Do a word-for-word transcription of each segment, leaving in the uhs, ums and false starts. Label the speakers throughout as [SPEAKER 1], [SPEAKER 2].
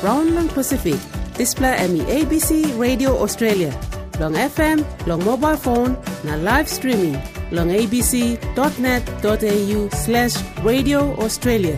[SPEAKER 1] Brown lang Pacific. Display M E A B C Radio Australia. Long F M, long mobile phone, na live streaming. Long abc.net.au slash Radio Australia.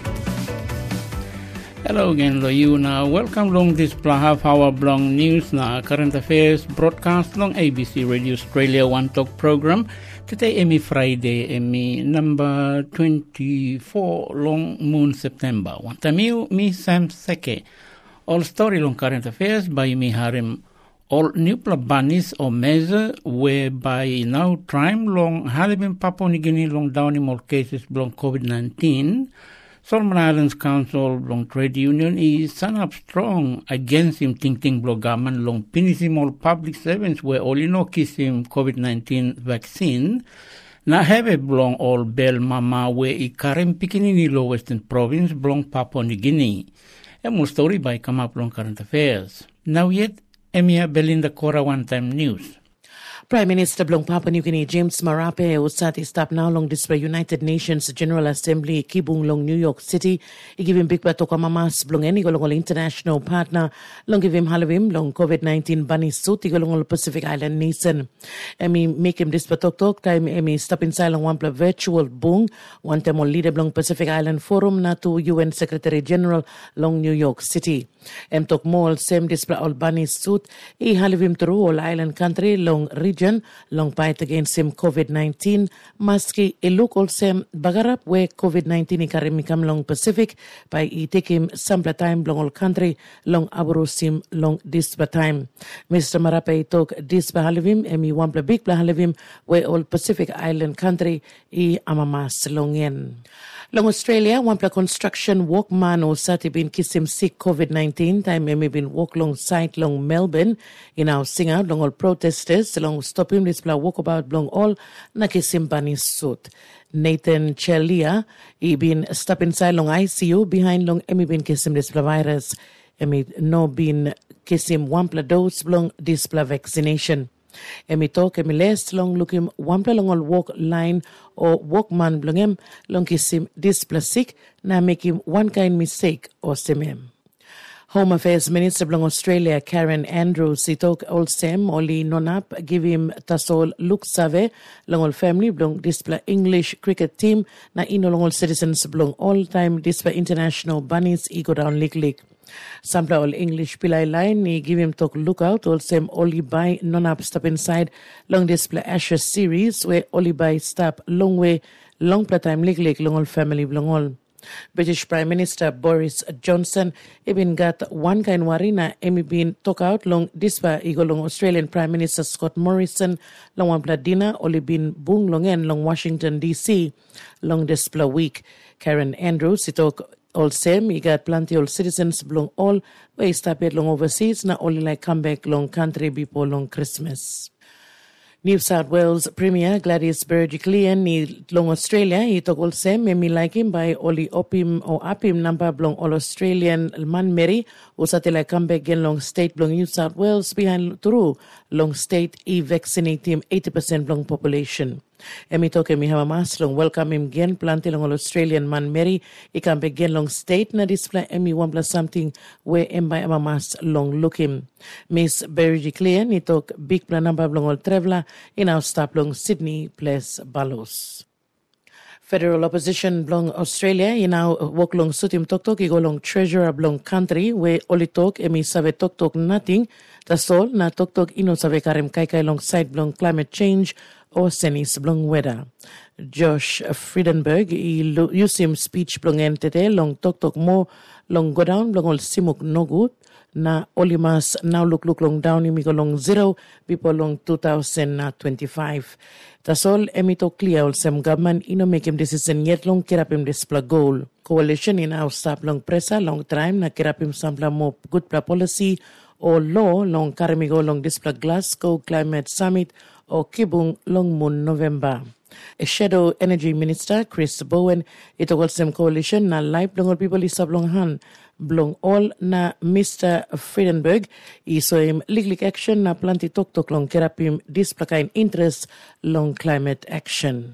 [SPEAKER 2] Hello again, lo you na welcome long this half hour long news na current affairs broadcast long A B C Radio Australia One Talk program. Today Emmy Friday, Emmy number twenty-four long moon September. One time you, me Sam Seke. All story long current affairs by me Harim. All new plabanis or measure whereby now time long halibin Papua New Guinea long down in more cases long COVID nineteen. Solomon Islands Council long trade union is stand up strong against him thinking blogaman long pinisim all public servants where only no kiss him COVID nineteen vaccine. Na have a blong all bell mama where i karim pikinini lo western province blong Papua New Guinea. A more story by come up long current affairs. Now yet Emia Belinda Cora One Time News.
[SPEAKER 3] Prime Minister Blong Papua New Guinea James Marape usati stop now long display United Nations General Assembly Kibung long New York City. I give him big batoko mamas blong any golong international partner long give him halavim long COVID nineteen bunny suit golong Pacific Island nation. Emi make him this batok talk time emi stop inside long one virtual bung one time on leader blong Pacific Island Forum na to U N Secretary General long New York City. Em talk more same display all bunny suit I halavim through all island country long region long fight against him COVID nineteen maski iluk olsem bagarap where COVID nineteen ikarimikam long Pacific by i take him sample time long all country long aburusim long this time. Mister Marape talk this bahalivim emi wampla big bahalivim where all Pacific Island country I amamas long yen. Long Australia, one construction workman or sati been kisim sick COVID nineteen time emi been walk long site long Melbourne in our singer long all protesters long stop him this walk about long all na kisim bani suit. Nathan Chelia he been stop inside long I C U behind long emi been kisim this virus emi no been kisim one dose long this vaccination. Emi talk emi less long looking one long all walk line or walkman blong em long kisim this plastic na make him one kind mistake or semem. Home Affairs Minister blong Australia Karen Andrews he talk all same only nonap give him tasol look save long all family blong display English cricket team na ino long all citizens blong all time display international bunnies e go down lig lig. Sample all English pilai line he give him talk lookout all same only by non-up stop inside long display Ashes series where only by stop long way long play time lig lig long all family long all. British Prime Minister Boris Johnson even got one kind warina emi been talk out long dispa igo long Australian Prime Minister Scott Morrison long one pladina only been bung long en long Washington D C long display week. Karen Andrews he talk all same, he got plenty of citizens belong all way stop it long overseas, na only like come back long country before long Christmas. New South Wales Premier Gladys Berejiklian ni long Australia, he talk all same, me like him by only opim or apim number belong all Australian man Mary, or satellite come back again long state belong New South Wales behind through long state e vaccinate him eighty percent belong population. Emi toke mi hama mas long welcome him again planti long all Australian man Mary ikam begin long state na display emi one plus something where em by ama mas long look him. Miss Berejiklian ni tok big plan number long all traveler in our stop long Sydney plus Balos. Federal opposition belong Australia in our walk long sutim tok tok go long treasurer belong country where only talk emi save tok tok nothing that's all na tok tok ino save karem kai kai long side belong climate change or senis belong weather. Josh Frydenberg he use him speech belong entete long tok tok more long go down belong all simuk no good na olimas now look look long down imi go long zero people long two thousand twenty-five. That's all emito clear all some government ino make him decision yet long kirap him display goal. Coalition in our stop long pressa long time na kirap him sampla more good policy or law long karamigo long display Glasgow Climate Summit or Kibung long moon November. A shadow energy minister Chris Bowen ito all some coalition na live long all people is long han belong all na Mister Frydenberg iso him legal action na planti tok tok long kerapim display interest long climate action.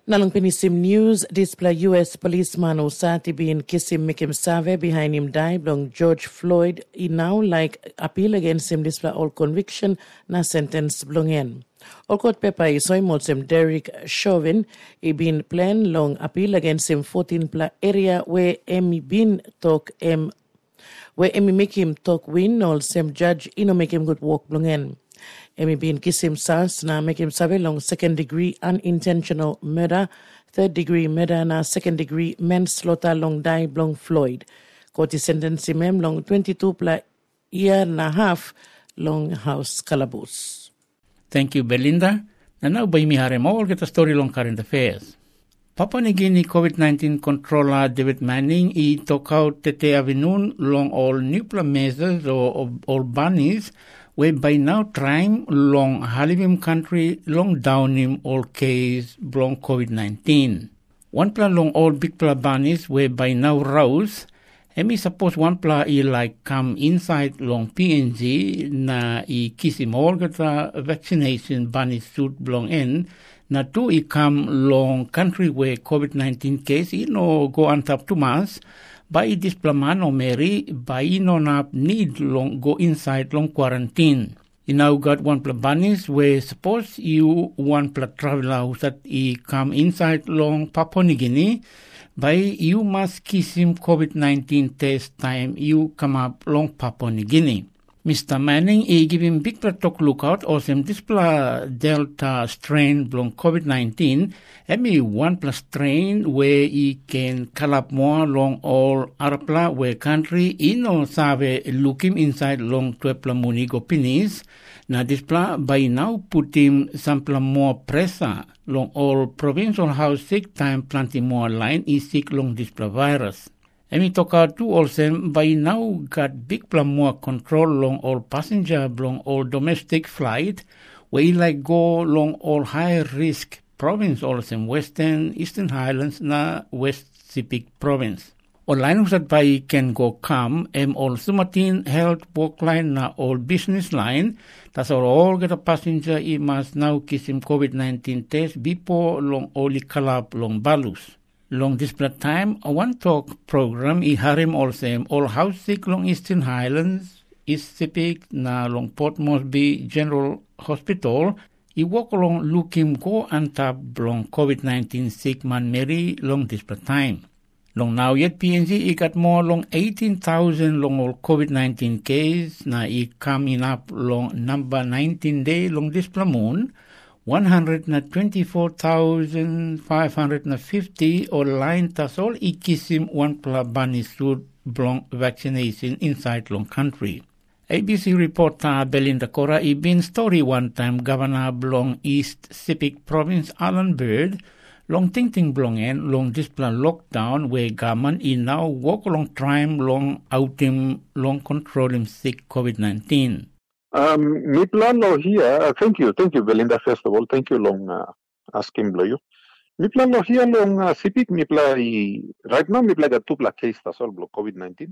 [SPEAKER 3] Nalong pinisim news, display U S policeman usati bin kisim mikim save behind him die blong George Floyd. He now like appeal against him display all conviction na sentence blongen. All court paper isoy motsem Derek Chauvin. He been plan long appeal against him fourteen pla area where Emmy bin talk em where Emmy make him talk win or same judge ino make him good work blongen. Emi bin kisim sas na make him sabe long second degree unintentional murder, third degree murder na second degree manslaughter long die blong Floyd. Koti sentence mem long twenty-two pla year and a half long house calabos.
[SPEAKER 2] Thank you, Belinda. Na now by mi hare mo get a story long current affairs. Papua New Guinea COVID nineteen controller David Manning i took out tete avinun long all nuclear measures or all bunnies where by now trying long Halivim country long down him all case long COVID nineteen. One pla long all big pla bunnies where by now rose, and me suppose one pla I like come inside long P N G na I kisim all gata vaccination bunny suit belong in na two I come long country where COVID nineteen case I no go on top two months. By this plamano Mary, by no nap need long go inside long quarantine. You now got one pla bunnies where suppose you one pla traveler who that he come inside long Papua New Guinea, by you must kiss him COVID nineteen test time you come up long Papua New Guinea. Mister Manning, he give him big talk lookout or some this pla Delta strain long COVID nineteen, and me one plus strain where he can call up more long all Arapla where country ino save look him inside long twepla munigo pinis. Now this pla by now put him some more pressure long all provincial house sick time planting more line is sick long this pla virus. And we talk out to also by now got big plan more control long all passenger long all domestic flight where you like go long all high risk province also Western Eastern Highlands na West Sepik province. Online that by can go come and also Martin health work line na all business line. That's all all get a passenger he must now kiss him COVID nineteen test before long only kalap long balus. Long this time, a one talk program I harim also all house sick long Eastern Highlands, East Sepik na long Port Moresby General Hospital. I walk along looking go and tap long COVID nineteen sick man Mary long this time. Long now yet P N G I got more long eighteen thousand long all COVID nineteen case na I coming up long number nineteen day long this moon. one hundred twenty-four thousand five hundred fifty or line tas all ikisim one pla bunny suit blong vaccination inside long country. A B C reporter Belinda Cora I been story one time Governor blong East Sepik Province Alan Bird long ting ting blong en long this pla lockdown where government I now walk along time long out him long control him sick COVID nineteen.
[SPEAKER 4] Um, mi plan lo here, uh, thank you, thank you, Belinda, first of all, thank you long uh, asking below you. Mi plan lo here long uh, Sepik, mi plan, right now mi plan got two pla case tas all blo COVID nineteen.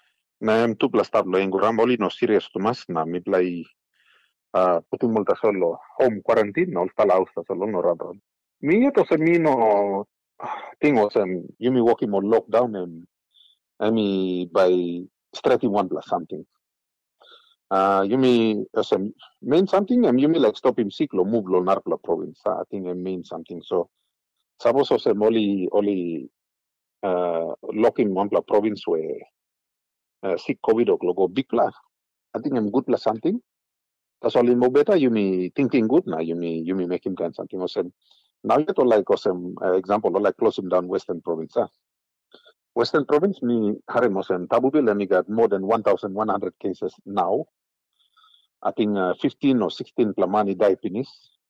[SPEAKER 4] Na em two pla stab lo enguramboli no serious to mas na mi plan uh, putin multa solo home quarantine, no tala house tas all no radon. Mi eto se mi no tingo se you mi walking more lockdown and I mean by straight one plus something. Uh, you mean as a mean something, and you mean like stop him sick lo move lo narpla province. I think it means something. So suppose also only only uh lock him one pla province where uh, sick COVID or go big pla. I think I'm good plus something. That's all in more better. You mean thinking good now. You mean you mean make him kind something. Also now you to like some uh, example like close him down Western province. Huh? Western province me haremos and Tabubil and we got more than one thousand one hundred cases now. I think uh, fifteen or sixteen plamani die pinis.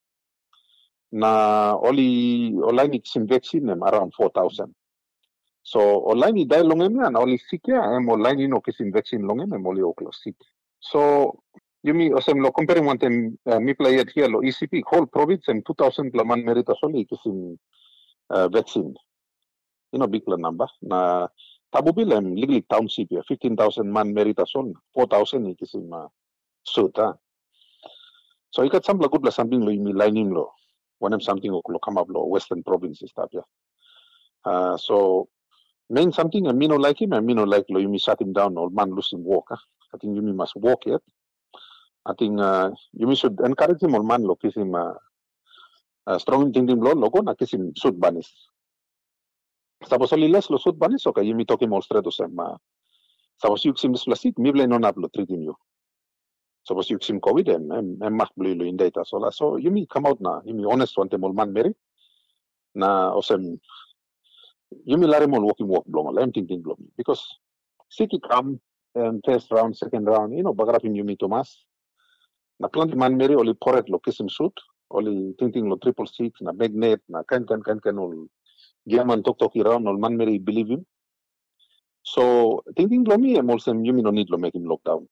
[SPEAKER 4] Na only online sim vaccine around four thousand. So online die long em and only sick ya am online no kisim vaccine long em only oklo sick. So you mean osem lo comparing one time uh, mi play it here lo E C P whole province and two thousand plaman merita only kisim uh, vaccine. You know big plan number. Na Tabubil and Liglik Township here fifteen thousand man merita son four thousand kisim uh, suit, huh? So you got some good something lo imi lining lo. when I'm something will come up lo Western provinces stuff, yeah. Uh, so main something and me no like him and me no like lo you me shut him down or man losing walk. Huh? I think you me must walk yet. I think uh, you me should encourage him or man lo kiss him uh, uh, strong thinking lo logo na kiss him suit banis. Suppose only less lo suit banis okay you me talk him all straight to some uh, suppose you sim this plastic me blame non upload treating you. Suppose you sim COVID and and and mak blue lo in data so so you me come out na you me honest one them all man Mary na osem you me lare mon walking walk blong I'm thinking blong because city come and first round second round you know bagrapin you me Thomas na plant man Mary only correct lo kisim suit only thinking lo triple six na magnet na kan kan kan kan all German talk talk around all man Mary believe him so thinking blong me I'm also you me no need lo make him lockdown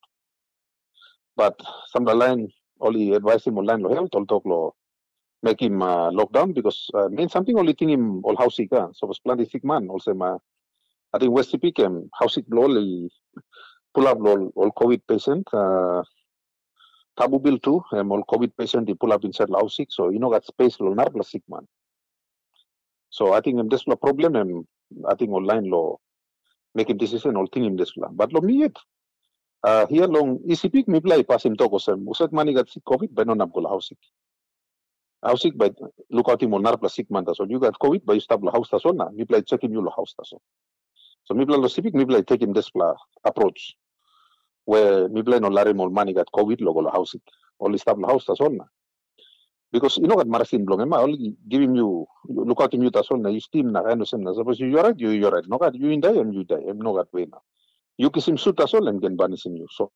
[SPEAKER 4] but some the line only advise him online lo health all talk lo make him uh, lockdown because uh, mean something only thing him all house sick uh, so was plenty sick man also ma I think West P came house sick blow pull up all, all COVID patient uh, Tabu bill too um, all COVID patient he pull up inside house sick so you know that space lo narpla sick man so I think um, this la problem um, I think online law make him decision all thing him this la but lo me it uh, here long E C P me play pass him talk osem usat money got sick COVID but no nab go house sick house sick by look out him on narpla sick man so you got COVID by you stop la house so na me play check him you la house so so me play lo civic me play take him this pla approach where me play no lare more money got COVID logo la house sick only stop la house so na because you know what marasin blong ma only giving you look out him you so na you steam na ano sem na suppose you right you you right no got you in die and you die no got way na you kisim suta so and gen banisim you so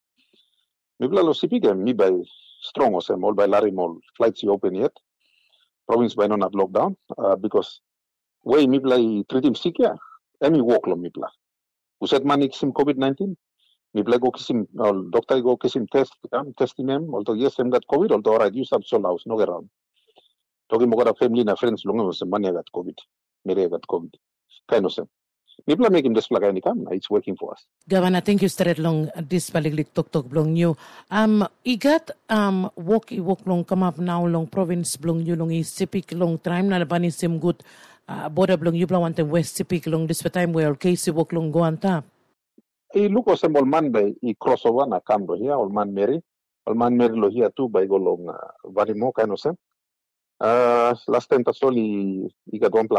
[SPEAKER 4] me play lo civic me by strong osem all by lare more flights you open yet province by non have lockdown uh, because way me play treat him sick yeah any walk lo me play uset man kisim COVID nineteen me play go kisim uh, doctor go kisim test um, testing him although yes him got COVID although alright you stop so house no get around talking about family na friends long was money got COVID me got COVID kind of sem me play make him this plug any come it's working for us
[SPEAKER 3] Governor, thank you straight long this paliglik tok tok blong you. Um, igat um walk i walk long come up now long province blong you long is sipik long time na labani sim good uh, border blong you blong want west sipik long this time where case walk long go on top.
[SPEAKER 4] I look o symbol man by I crossover na kam lo here all man Mary all man Mary lo here too by go long uh, very more kind of sem. Uh, last time tasoli I got one pla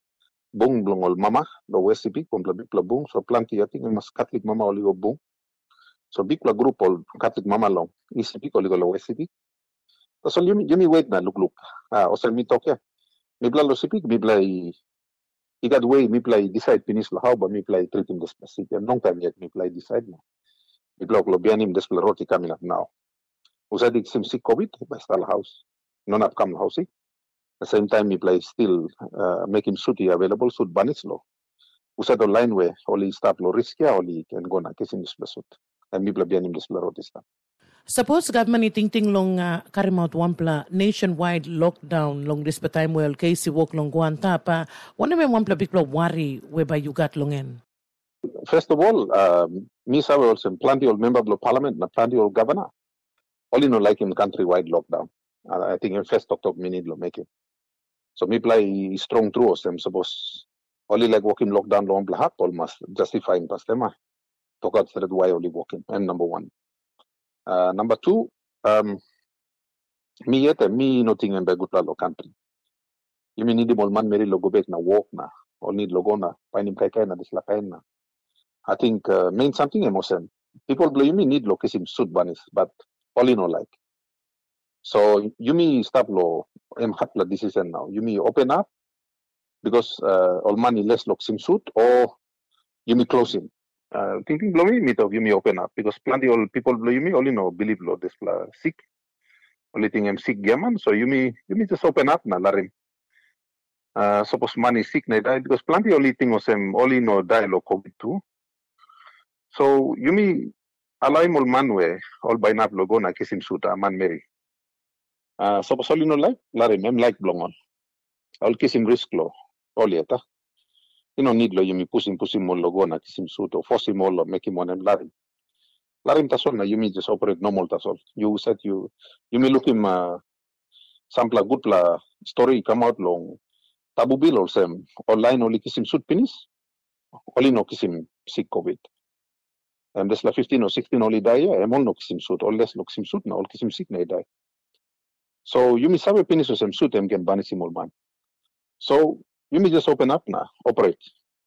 [SPEAKER 4] bung blong all mama lo west sipik pom pla big pla bung so planti I think mas Catholic mama oli go bung so big pla group all Catholic mama long I sipik oli go lo west sipik so you you me wait na look look ah o me talk ya me pla lo sipik me play I got way me play decide finish la how but me play treat him this specific and long time yet me play decide na me block lo bianim this pla roti coming up now usadi sim sick COVID by style house non up come house at the same time me play still uh, make him suit available suit banis lo usad online way only start lo risk ya only can go na kisim this suit and me play bianim this pla roti sta
[SPEAKER 3] Suppose government ting ting long uh, carry out one pla nationwide lockdown long this time well case walk long go on top uh, one of them one pla big pla worry whereby you got long in.
[SPEAKER 4] First of all, um, me saw also plenty of member of the parliament na plenty of governor only no like him countrywide lockdown uh, I think in first talk talk me need lo make it so me play strong through us them suppose only like walking lockdown long pla hak almost justifying past them talk out thread why only walking and number one. Uh, number two, um, me yet me nothing in good lo country. You mean need all man Mary logo back na walk na or need logo na pain kai kai na disla kain na. I think uh, mean something emotion. People blame me need location suit banis, but all in all like. So you mean stop lo em hat la decision now. You mean open up because uh, all money less location suit or you mean closing. Uh, thinking blow me, me talk you me open up because plenty all people blow you me only no believe lo this pla sick. Only thing I'm sick gaman, so you me you me just open up na larim. Uh, suppose money sick na die because plenty only thing was em only no die lo COVID too. So you me allow him all man way all by nap lo go na kisim suta man Mary. Uh, suppose only no like larim em like blong on. All kisim risk lo all yeta. You don't need lo you me pushing pushing more logo na kisim suit or force him all or make him one and larim. Larim tasol na you me just operate normal tasol. You said you you may look him uh, sampla good la story come out long tabu bill also online only kisim suit pinis only no kisim sick COVID. And this la fifteen or sixteen only die, em all no kisim suit, all less no kisim suit na all kisim sick na die. So you may sabe pinis or some suit em can banisim all man. So you may just open up na, operate.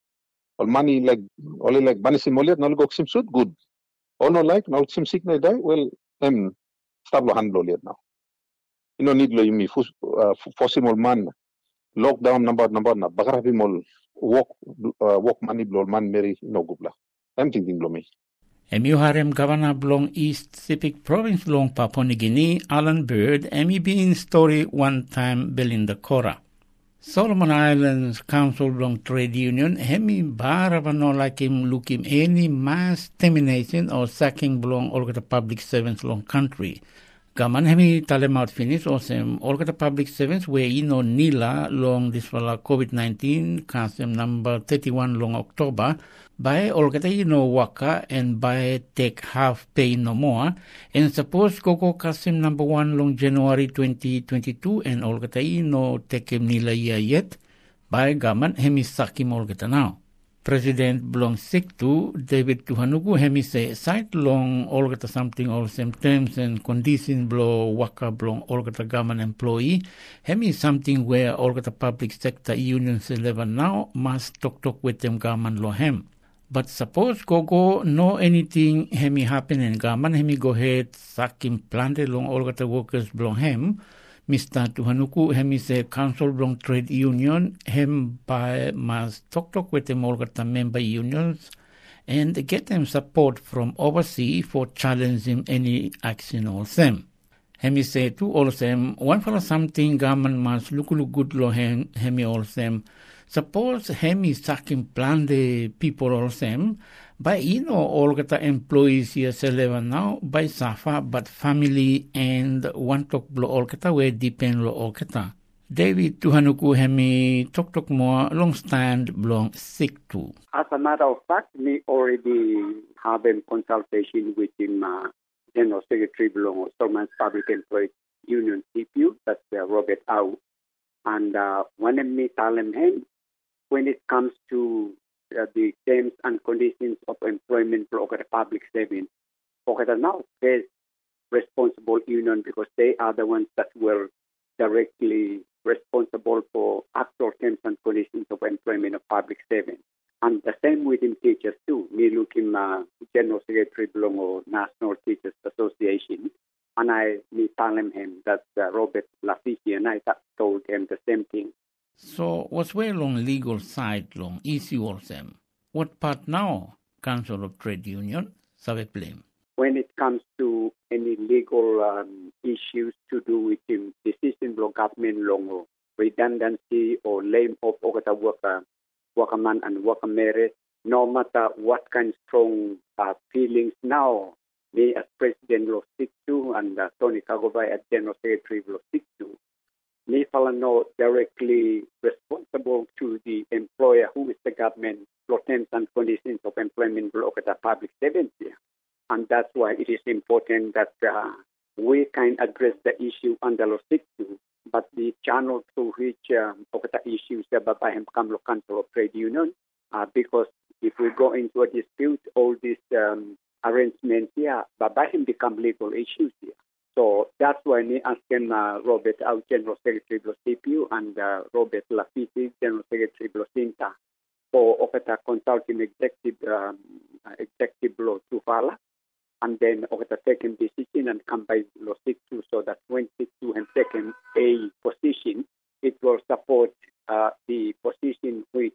[SPEAKER 4] All money like only like banisim all yet, no go kisim suit, good. All no like, no kisim sick na die, well, em stop lo handle yet now. You no need lo you may forcing all man, lockdown number number na, bagarabim all walk uh, walk money blow man meri no gubla. I'm thinking blow me.
[SPEAKER 2] Emi harem Governor Blong East Sepik Province long Papua New Guinea, Alan Bird, Emi being story one time Belinda Cora. Solomon Islands Council Blong Trade Union, Hemi Baravano like him look him any mass termination or sacking Blong all the public servants long country. Gaman hemi talemaut finish osem all the public servants where ino nila long this wala COVID nineteen kasem number thirty-one long October by all the ino waka and by take half pay no more and suppose koko kasem number one long January twenty twenty-two and all the ino take him nila ya yet by gaman hemi sakim all the now. President Blong Siktu, David Tuhanuku, hemi say site long all get something all same terms and conditions blow waka blong all get government employee, hemi something where all get public sector unions eleven now must talk talk with them government lo hem. But suppose go go no anything hemi happen in government hemi go ahead sack implanted long all get workers blong hem. Mister Tuhanuku hemi say council blong trade union hem by must talk talk with them all the member unions and get them support from overseas for challenging any action or them. Hemi say to all of them one for something government must look look good lo hem hemi all of them. Suppose hemi saking plan the people all of them. By you know all the employees here eleven now by Safa but family and one talk blow all kata where depend lo all kata. David Tuhanuku hemi talk talk more long stand blong sick too.
[SPEAKER 5] As a matter of fact, we already have a consultation with him, uh, General Secretary belong Solomon Public Employees Union C P U, that's uh, Robert Au, and uh, when me tell him when it comes to Uh, the terms and conditions of employment for the public service. Okay, now there's responsible union because they are the ones that were directly responsible for actual terms and conditions of employment of public servants. And the same within teachers too. Me looking uh, General Secretary belong or National Teachers Association, and I me telling him that uh, Robert Lafici and I told him the same thing.
[SPEAKER 2] So what's way long legal side long issue of them? What part now Council of Trade Union sabe blame?
[SPEAKER 5] When it comes to any legal um, issues to do with the decision of government long redundancy or lame of the worker, workerman and worker merit, no matter what kind of strong uh, feelings now, me as President of Siktu and uh, Tony Kagovai as General Secretary of Siktu, me fala no directly responsible to the employer who is the government for terms and conditions of employment block at the public servants here. And that's why it is important that uh, we can address the issue under law sixty, but the channel through which um, of the issues about him come Council of Trade Union, uh, because if we go into a dispute, all these um, arrangements here, but by him become legal issues here. So that's why me asking uh, Robert, our General Secretary of C P U, and uh, Robert Lafici, General Secretary of Sinta, for Okata consulting executive um, executive law to Fala, and then Okata second decision and come by law six two, so that when six two and second a position, it will support uh, the position which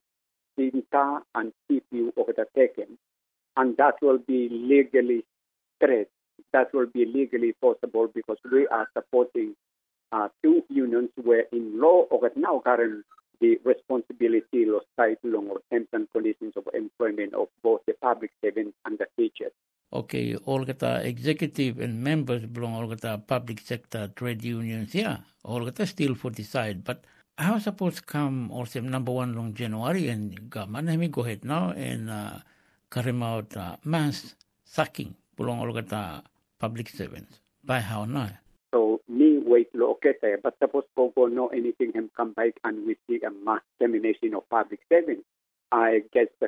[SPEAKER 5] Sinta and C P U Okata taken, and that will be legally straight. That will be legally possible because we are supporting uh, two unions where in law or now current the responsibility of side long or terms and conditions of employment of both the public servants and the teachers.
[SPEAKER 2] Okay, all the executive and members belong all the public sector trade unions, yeah, all the still for the side. But how suppose come also number one long January and government, let me go ahead now and uh, carry out uh, mass sacking belong all the public servants. By how now?
[SPEAKER 5] So me wait lo okete, but suppose ko go know anything him come back and we see a mass termination of public savings. I guess that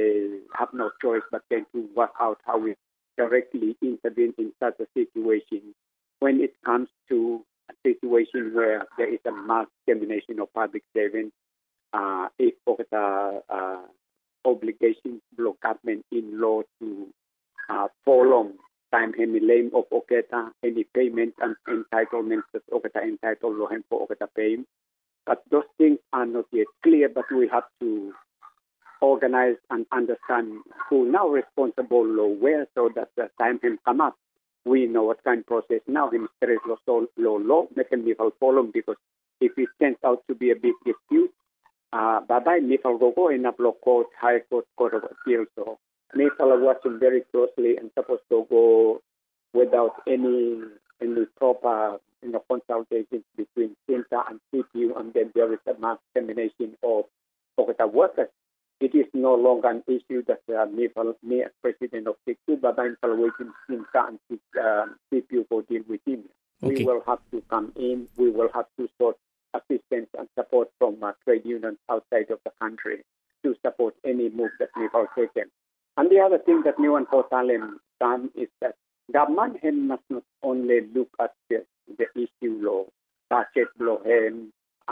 [SPEAKER 5] I have no choice but then to work out how we directly intervene in such a situation when it comes to a situation where there is a mass termination of public savings. Uh, if the uh, obligation of government in law to uh, follow time any lame of oketa, any payment and entitlements that oketa entitled lo hem for oketa payment. But those things are not yet clear, but we have to organize and understand who now responsible law where, so that the time him come up, we know what kind of process now him stress law so law law make him follow, because if it turns out to be a big dispute, uh bye bye Nifal go go in a block court, high court, court of appeal. So Nifal are watching very closely and supposed to go without any any proper you know consultations between Sinta and C P U, and then there is a mass termination of Oketa workers. It is no longer an issue that uh, me, me as president of C P U, but I'm waiting Sinta and uh, C P U to deal with him.
[SPEAKER 2] Okay.
[SPEAKER 5] We will have to come in. We will have to sort assistance and support from uh, trade unions outside of the country to support any move that we have taken. And the other thing that New and Port Salem done is that government must not only look at the, the issue law, budget law, and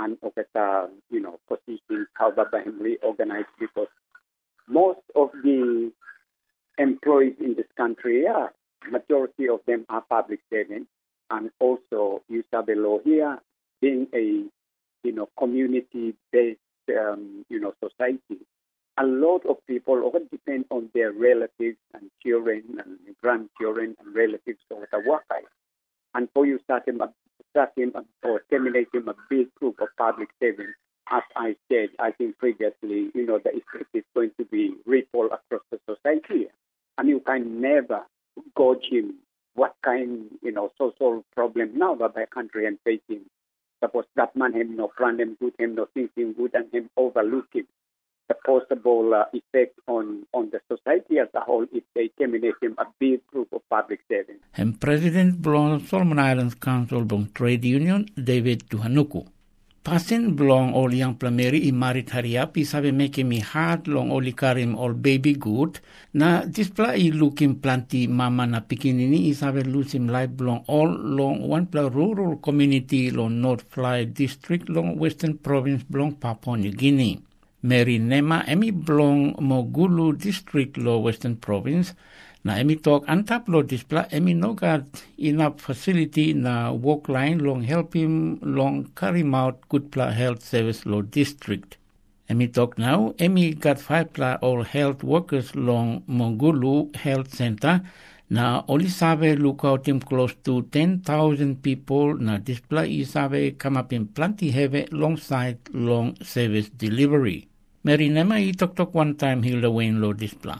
[SPEAKER 5] Oketa, you know, positions, how Babahim reorganized, because most of the employees in this country, yeah, majority of them are public servants, and also you have the law here being a, you know, community-based, um, you know, society. A lot of people all depend on their relatives and children and grandchildren and relatives of the workers. And for you start him, start him or terminate him a big group of public savings, as I said, I think previously, you know, the effect is going to be ripple across the society. And you can never gauge him what kind, you know, social problem now that the country and facing. Suppose that man him no plan him good, him no thinking good, and him overlooking the possible uh, effect on, on the society as a whole if they terminate him a big group of public savings.
[SPEAKER 2] And President Blong Solomon Islands Council Blong Trade Union, David Tuhanuku. Pasin Blong ol yang plameri i marit hariap i sabe meke mi hard long oli karim ol baby good na displa i lukim planti mama na pikinini i sabe lusim life blong all long one pla rural community long North Fly district long Western Province blong Papua New Guinea. Mary Nema emi blong Mogulu district lo Western Province na emi talk antap lo displa emi no got enough facility na walk line long help him long carry him out good pla health service lo district. Emi talk now emi got five pla all health workers long Mogulu Health Center na oli sabe look out him close to ten thousand people na displa i sabe come up in plenty heavy long side long service delivery. Mary Nema i talk talk one time Hilda Wayne lo displa.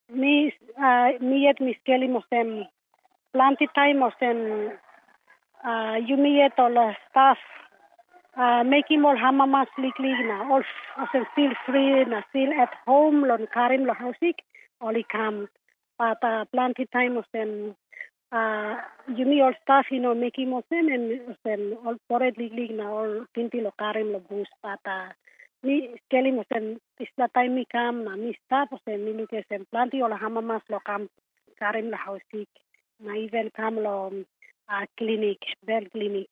[SPEAKER 6] Mi uh, mi yet mi skeli mosem plenty time mosem uh, you mi yet all staff uh, making all hamamas likely na all mosem still free na still at home lon karim lo housik only come but uh, plenty time mosem uh, you mi all staff you know making mosem and mosem all porred likely na all tinti lo karim lo bus but uh, mi skeli mosem is the time mi kam na mi staff mosem mi luke sem planti ola hamamas lo kam karim la housik na even kam lo uh, clinic bell clinic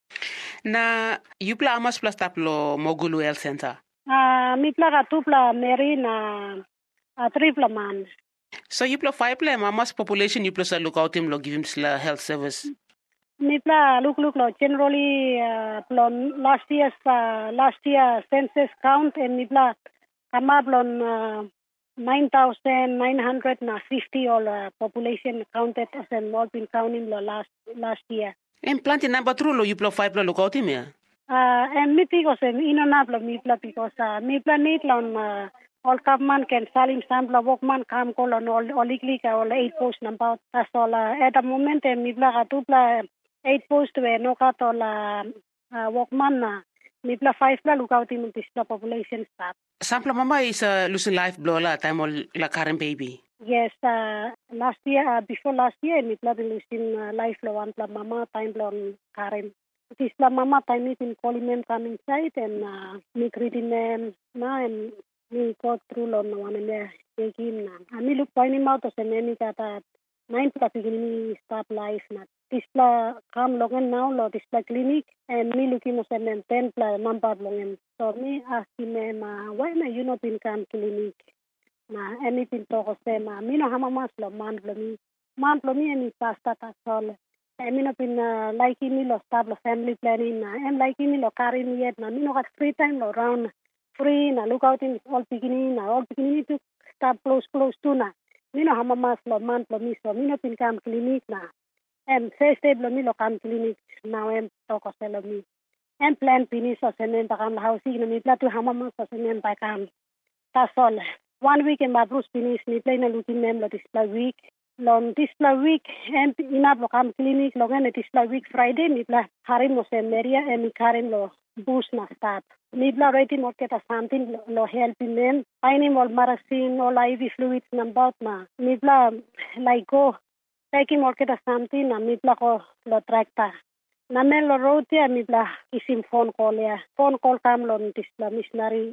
[SPEAKER 7] na yupla amas plus tap lo Mogulu Health Center
[SPEAKER 6] uh, mi plaga tupla meri na uh, tripla man
[SPEAKER 7] so yupla five pla mamas population yupla sa look out him lo give him sla health service.
[SPEAKER 6] Nipla look look lo generally uh, plon last year's uh, last year census count and nipla come up on uh, nine thousand nine hundred na fifty all uh, population counted as and all been counting lo last last year.
[SPEAKER 7] And plenty number true lo you plo five lo look out him ya.
[SPEAKER 6] Uh, and me because and inonablo nipla because uh, nipla need lon uh, all government can salim sample workman come call on all all likely all eight post number as all uh, at the moment and nipla katupla eight post where no cut all uh, uh, workman na nipla five la look out in this population staff.
[SPEAKER 7] Sample mama is a uh, losing life blow la time all la current baby.
[SPEAKER 6] Yes, uh, last year uh, before last year nipla losing uh, life lo one pla mama time blow current. Tisla mama time me pin calling them come inside and uh, me greeting them na and me go through lo no one me taking na. And me look pointing out to say me kata nine plus beginning start life na. Tisla come longan now lo tisla clinic and me looking at them ten plus number longan. So me asking them uh, why na you not pin come clinic na and me pin talk of them uh, me no hamamas lo man lo me man lo me and me pasta tasol. I mean, I've been uh, liking me lo start lo family planning na. I'm liking me lo carry me yet na. Me no got free time lo round free na. Look out in all beginning na. All beginning to start close close to na. Me no hamamas lo month lo me so. Me no pin come clinic na. And first day lo me lo come clinic now. I'm talk of lo me. And plan finish o senen pa kam housing na me pla to hamamas o senen pa kam. That's all. One week in my Bruce finish me play na looking mem lo display week. Long display week and inap lo kam clinic lo ngene display week Friday mi pla harim mo se meria and mi karim lo boost na start mi pla ready mo keta something lo help men paini mol marasin or I V fluids number na mi pla like go taking mo keta something na mi pla ko lo tracta na men lo road ya mi pla kisim phone call ya phone call kam lo display missionary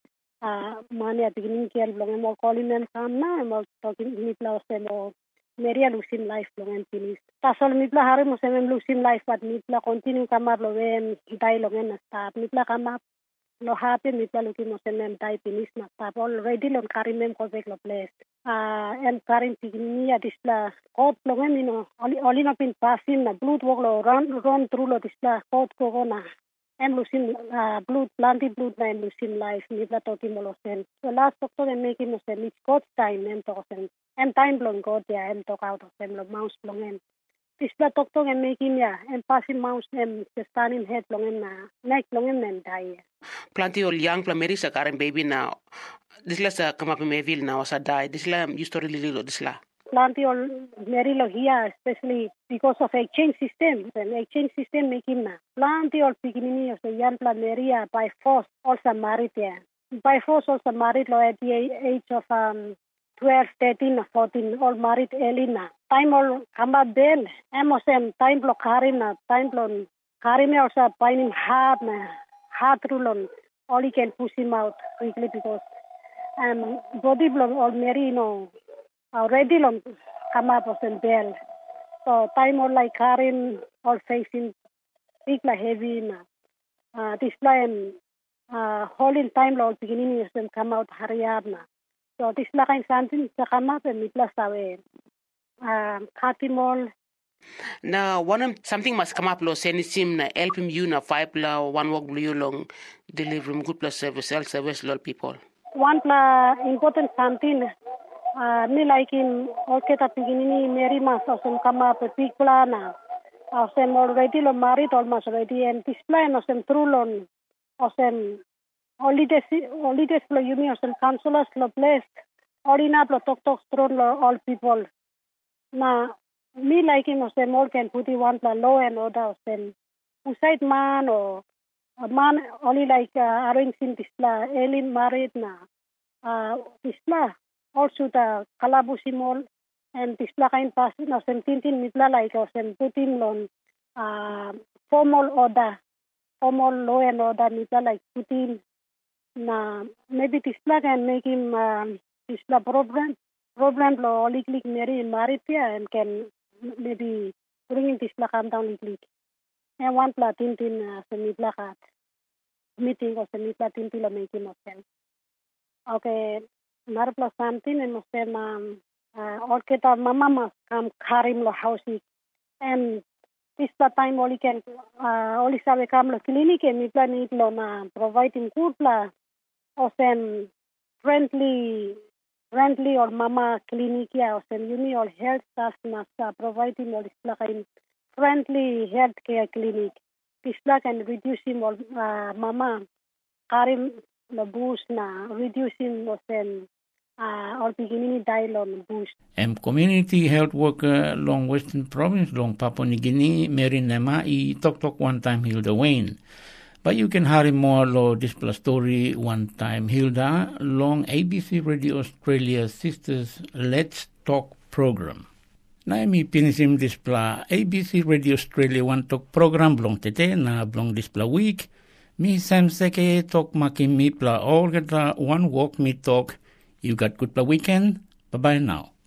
[SPEAKER 6] ah mani at beginning kel lo mo calling them kam na mo talking mi pla se mo Meria losing life long and finish. Tasol mitla hari mo semem losing life but mitla continue kamar lo wen dai long and start. Mitla kamar lo happy mitla looking mo semem dai finish na start. Already long karim mem ko vek lo place. Ah and karim tigni ya disla kot long and no oli oli na pin passing na blood work lo run run through lo disla kot ko na. I'm losing uh, blood, plenty blood na I'm losing life. Mitla talking mo lo sen. So last doctor I'm making mo sen. It's God's time and to sen. And time long God ya and talk out of them lo mouse long and. Tisla doctor I'm making ya and passing mouse and standing head long and na neck long and then die.
[SPEAKER 7] Plenty ol young plameri sa karen baby na. Disla sa kamap mevil na sa die. Disla history lilo disla.
[SPEAKER 6] Plenty ol meri lo here especially because of exchange system. And exchange system making na. Plenty ol beginning of the young plameria by force also married ya. By force also married lo at the age of um twelve, thirteen, fourteen, all married early na. Time all kamba bel. Emo sem time lo karim na. Time lo karim also finding hard na. Hard rule all he can push him out quickly because um body blow all Mary you know already long come up and bell. So time all like karim all facing big like heavy na. Uh display and uh holding time lo beginning is come out hurry up na. So this la kain something sa kama pe mitla sawe um katimol
[SPEAKER 7] na one something must come up lo send sim na help him you na five la one work blue long deliver him good plus service health service lot people
[SPEAKER 6] one la important something uh me like in okay ta beginning Mary mas osem kama pe big plana osem already lo married almost already and this plan osem true lon osem holidays holidays lo yumi osem counselors lo blessed orina lo tok tok strong lo all people na me like him osem all can put one la law and order osem usait man or a man only like uh, arranging this la elin married na uh this la also the kalabusimol and this la kain passing osem tintin mitla like osem putin lon uh formal order formal law and order mitla like putin na maybe this la can make him uh, this la problem problem lo liklik Mary married here and can maybe bring in this la calm down liklik and one pla tintin uh, semitla kat meeting or semitla tintin lo make him osem okay mar plus something and osem um uh, or keta mama mas kam karim lo house and this the time only can uh, only sabe kam lo clinic and mitla need lo na providing good la osem friendly friendly or mama clinic ya osem uni or health staff must providing all this kind friendly health care clinic this can reducing all uh, mama karim lo boost na reducing osem uh, or beginning dialogue boost.
[SPEAKER 2] Em community health worker long Western Province long Papua New Guinea Mary Nema I talk talk one time Hilda Wayne. But you can hurry more lo display story one time Hilda long A B C Radio Australia Sisters Let's Talk program. Na mi pinisim displa A B C Radio Australia one talk program blong tete na blong displa week. Mi sem seke talk makin mi pla all gata one walk mi talk. You got good pla weekend. Bye bye now.